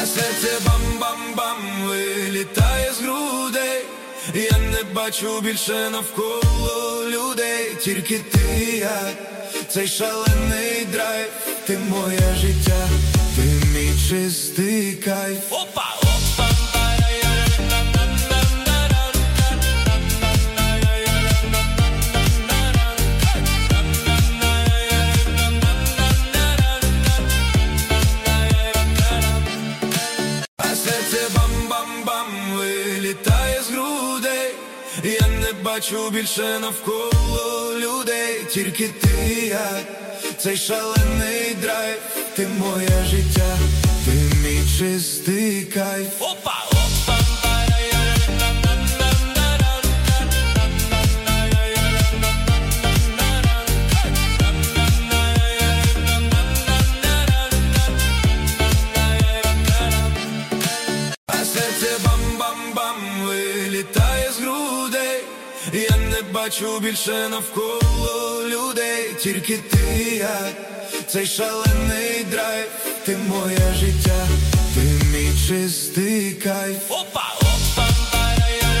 серце бам-бам-бам вилітає з грудей. Я не бачу більше навколо людей, тільки ти, я, цей шалений драйв. Ти моє життя, ти мій чистий кайф. Опа! Вилітає з грудей. Я не бачу більше навколо людей, тільки ти, я, цей шалений драйв. Ти моє життя, ти мій чистий кайф. Опа! Вилітає з грудей. Я не бачу більше навколо людей, тільки ти, я, цей шалений драйв. Ти моє життя, ти мій чистий кайф. Опа!